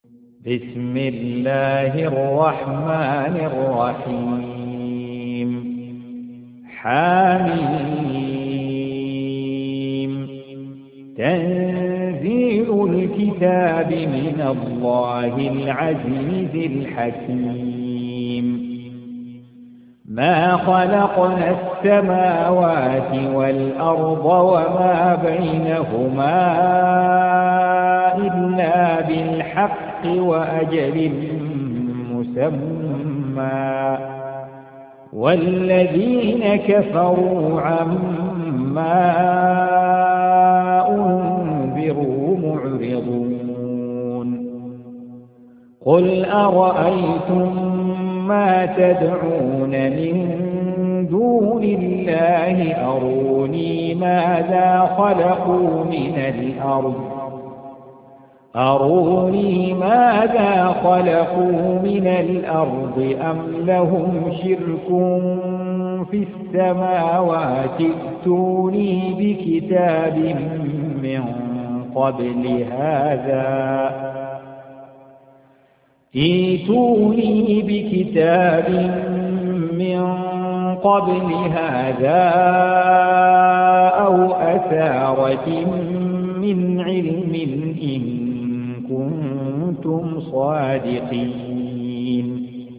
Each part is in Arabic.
بسم الله الرحمن الرحيم. حميم. تنزيل الكتاب من الله العزيز الحكيم. ما خلقنا السماوات والأرض وما بينهما إلا بالحق وأجل مسمى، والذين كفروا عما أنذروا معرضون. قل أرأيتم ما تدعون من دون الله أروني ماذا خلقوا من الأرض أم لهم شرك في السماوات ائتوني بكتاب من قبل هذا أو أثارة من علم إن كنتم صادقين.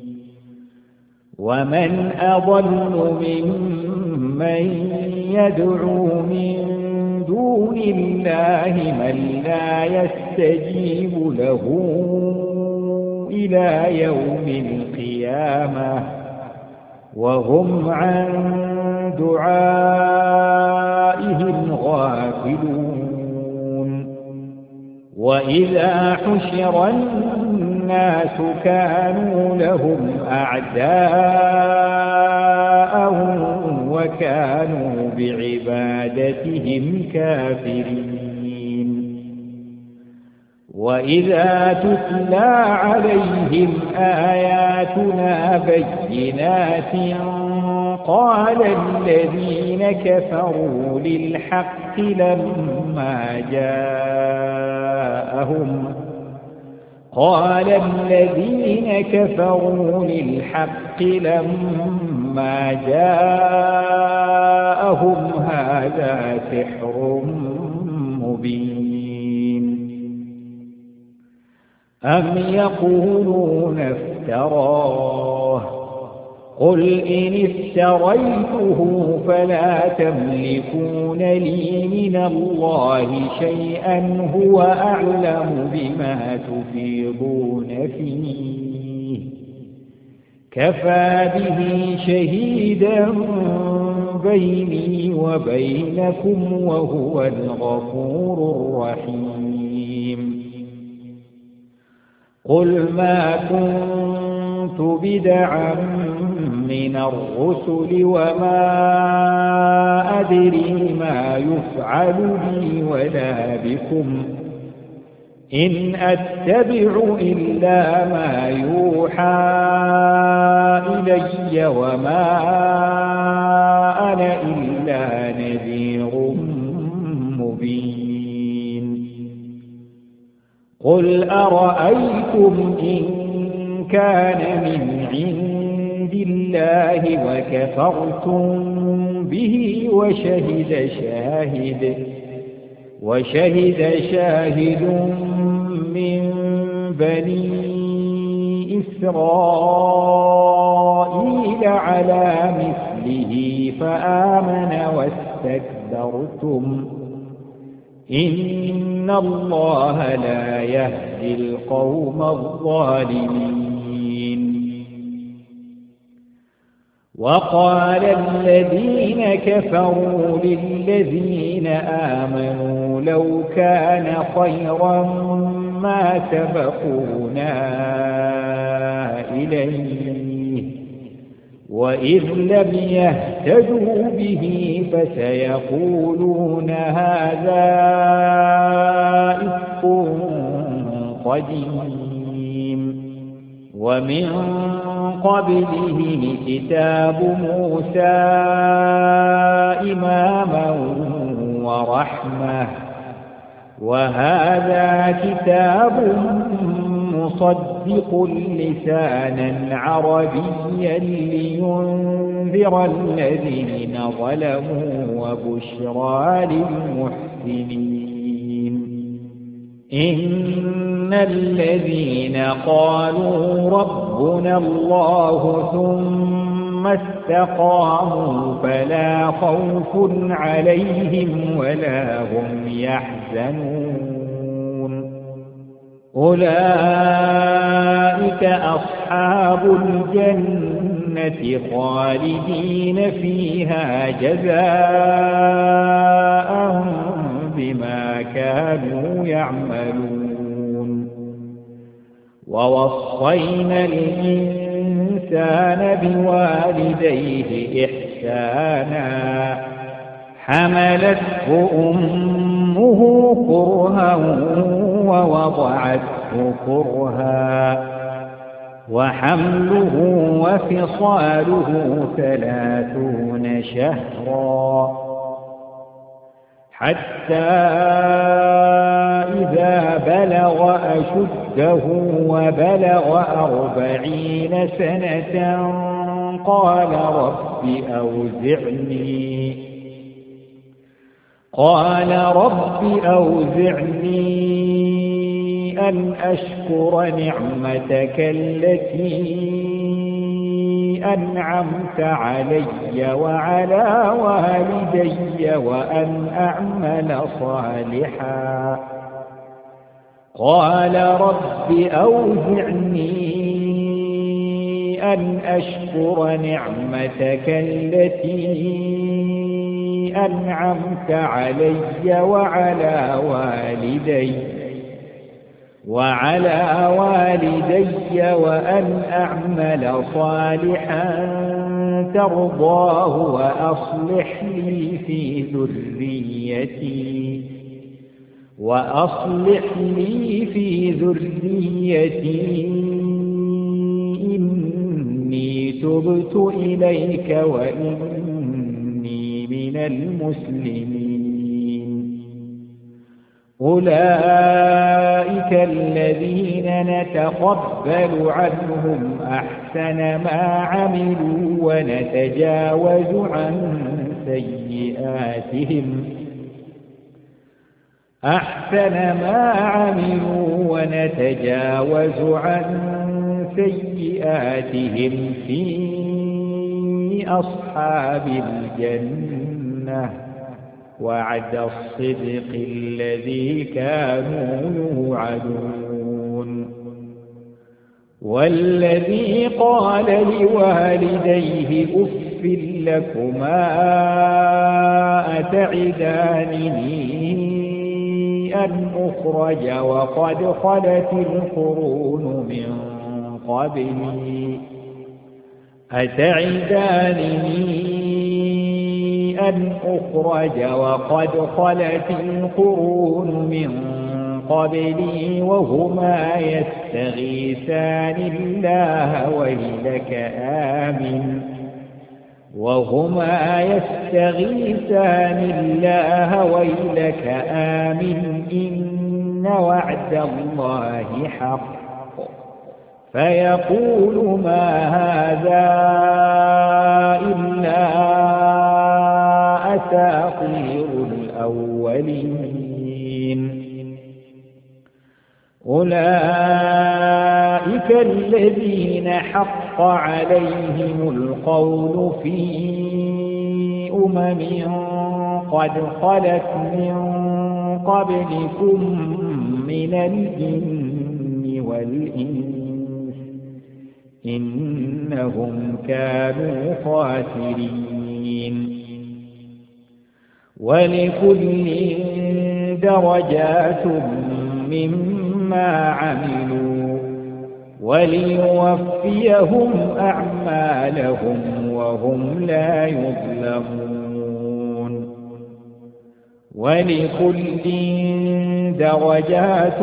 ومن أضل ممن يدعو من دون الله من لا يستجيب له إلى يوم القيامة وهم عن دعائهم غافلون. وإذا حشر الناس كانوا لهم أعداء وكانوا بعبادتهم كافرين. وإذا تتلى عليهم آياتنا بينات قال الذين كفروا للحق لما جاءهم هذا سحر مبين. أم يقولون افتراه قل إن افتريته فلا تملكون لي من الله شيئا هو أعلم بما تفيضون فيه كفى به شهيدا بيني وبينكم وهو الغفور الرحيم. قل ما كنت بدعا من الرسل وما أدري ما يفعل بي ولا بكم إن أتبع إلا ما يوحى إلي وما أنا إلا نذير مبين. قل أرأيتم إن كان من عند الله وكفرتم به وشهد شاهد من بني إسرائيل على مثله فآمن واستكبرتم إن الله لا يهدي القوم الظالمين. وقال الذين كفروا للذين آمنوا لو كان خيرا ما سبقونا إليه وإذ لم يهتدوا به فسيقولون هذا إفك قديم. ومن قبله كتاب موسى إماما ورحمة وهذا كتاب مصدق لسانا عربيا لينذر الذين ظلموا وبشرى للمحسنين إن الذين قالوا ربنا الله ثم استقاموا فلا خوف عليهم ولا هم يحزنون أولئك أصحاب الجنة خالدين فيها جزاء بما كانوا يعملون ووصينا الإنسان بوالديه إحسانا حملته أمه كرها ووضعته كرها وحمله وفصاله 30 شهرا حتى إذا بلغ أشده وبلغ 40 سنة قال رب أوزعني أن أشكر نعمتك التي أنعمت علي وعلى والدي وأن أعمل صالحا قال رب أوزعني أن أشكر نعمتك التي أنعمت علي وعلى والدي وأن أعمل صالحا ترضاه وأصلح لي في ذريتي إني تبت إليك وإني من المسلمين أولئك الذين نتقبل عنهم أحسن ما عملوا ونتجاوز عن سيئاتهم في أصحاب الجنة وعد الصدق الذي كانوا يوعدون والذي قال لوالديه أف لكما أتعدانني أن أخرج وقد خلت القرون من قبلي وهما يستغيثان الله ويلك آمن إن وعد الله حق فيقول ما هذا إلا أساطير الأولين أولئك الذين حق عليهم القول في قد خلت من قبلكم من الجن والإنس إنهم كانوا خاسرين ولكل درجات مما عملوا وليوفيهم أعمالهم وهم لا يظلمون ولكل درجات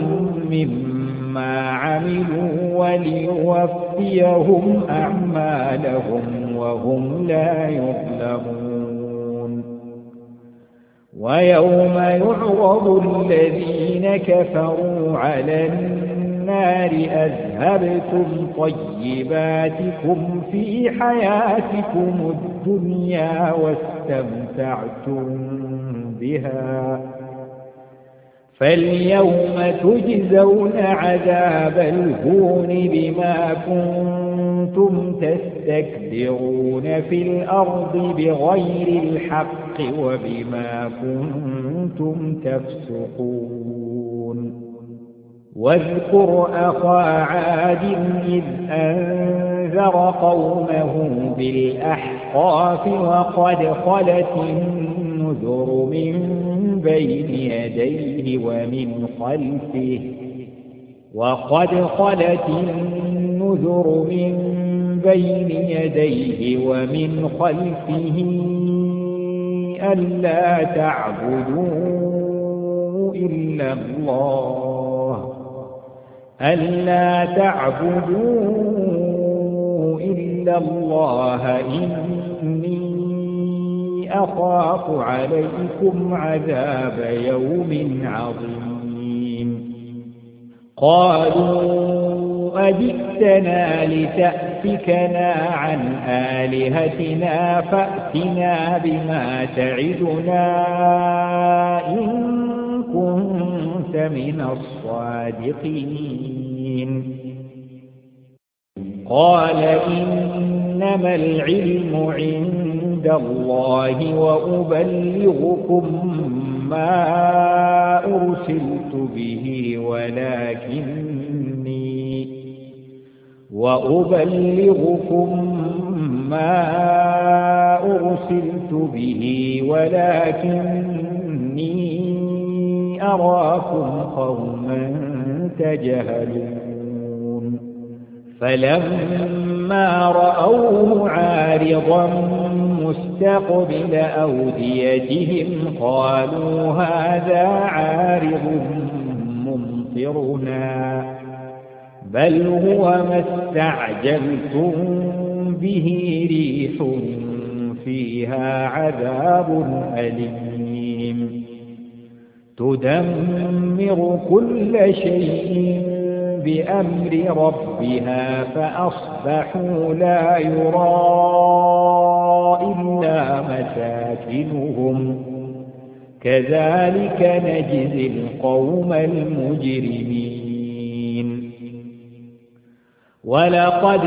مما عملوا وليوفيهم أعمالهم وهم لا يظلمون ويوم يعرض الذين كفروا على النار النار أذهبتم طيباتكم في حياتكم الدنيا واستمتعتم بها فاليوم تجزون عذاب الهون بما كنتم تستكبرون في الأرض بغير الحق وبما كنتم تفسقون واذكر أخا عاد إذ أنذر قومه بالأحقاف النذر من بين يديه ومن خلفه ألا تعبدوا إلا الله إني أخاف عليكم عذاب يوم عظيم قالوا أجئتنا لتأفكنا عن آلهتنا فأتنا بما تعدنا إن كنت من الصادقين قال إنما العلم عند الله وأبلغكم ما أرسلت به ولكني أراكم قوما تجهلون فلما رأوه عارضا مستقبل أوديتهم قالوا هذا عارض ممطرنا بل هو ما استعجلتم به ريح فيها عذاب أليم تدمر كل شيء بأمر ربها فأصبحوا لا يرى إلا مساكنهم كذلك نجزي القوم المجرمين ولقد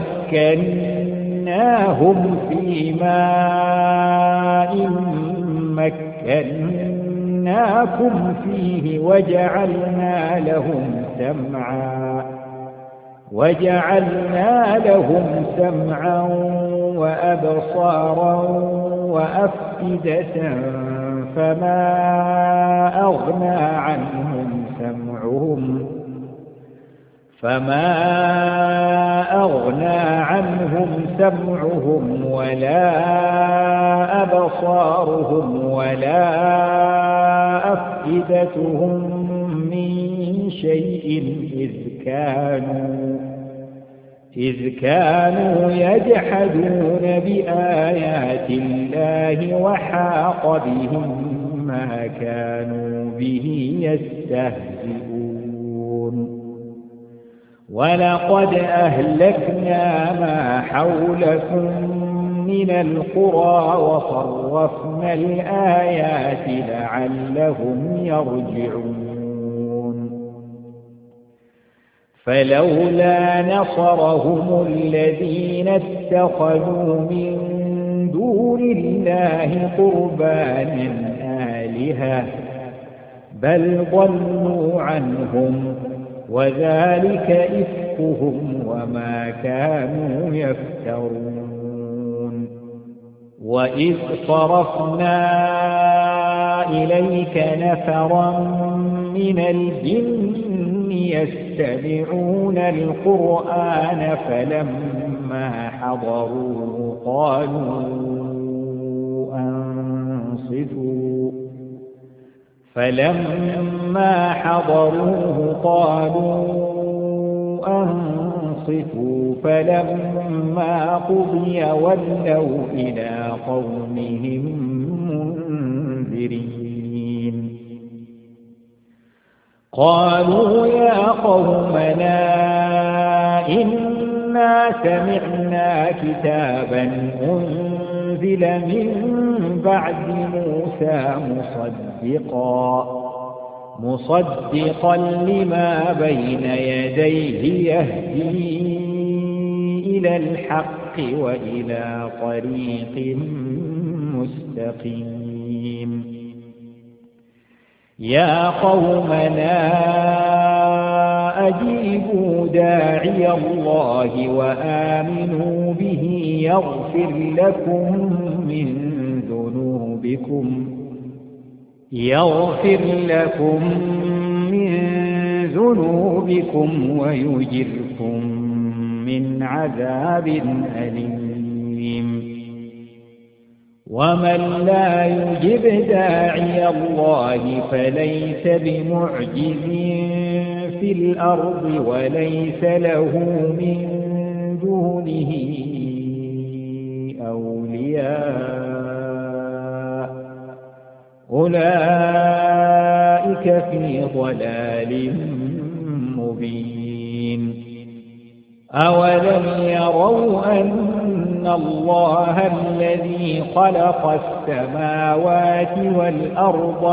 مكناهم في ماء مكناكم فيه وجعلنا لهم سمعا وأبصارا وأفئدة فما أغنى عنهم سمعهم ولا أبصارهم ولا أفئدتهم من شيء إذ كانوا يجحدون بآيات الله وحاق بهم ما كانوا به يستهزئون ولقد أهلكنا ما حولكم من القرى وصرفنا الآيات لعلهم يرجعون فلولا نصرهم الذين اتخذوا من دون الله قربانا آلهة بل ضلوا عنهم وذلك إفكهم وما كانوا يفترون وإذ صرفنا إليك نفرا من الجن يستمعون القرآن فلما حضروه قالوا أنصتوا فلما قضي ولوا إلى قومهم منذرين قالوا يا قومنا إنا سمعنا كتابا أنزل من بعد موسى مصدقا لما بين يديه يهدي إلى الحق وإلى طريق مستقيم يا قومنا أجيبوا داعي الله وآمنوا به يغفر لكم من ذنوبكم ويجركم من عذاب أليم ومن لا يجب داعي الله فليس بمعجز في الأرض وليس له من دونه أولياء أولئك في ضلال مبين أولم يروا أن الله الذي خلق السماوات والأرض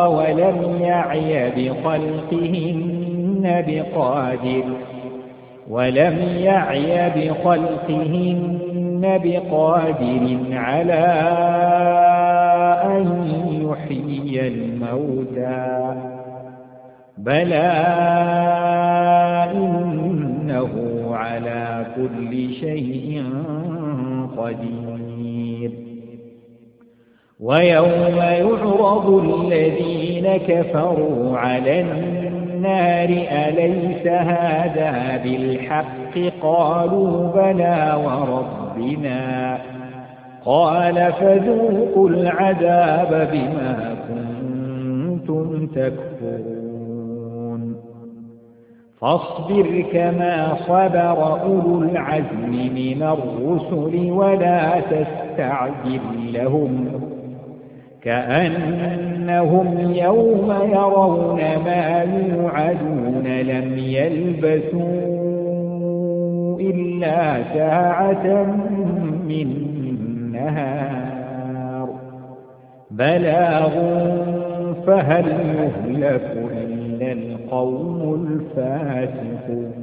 ولم يعي بخلقهن بقادر على أن يحيي الموتى بلى إنه على كل شيء قدير ويوم يعرض الذين كفروا على النار أليس هذا بالحق قالوا بلى وربنا قال فذوقوا العذاب بما كنتم تكفرون فاصبر كما صبر أولو العزم من الرسل ولا تستعجل لهم كأنهم يوم يرون ما يوعدون لم يلبثوا إلا ساعة من نهار بلاغ فهل يهلك إلا القوم الفاسقون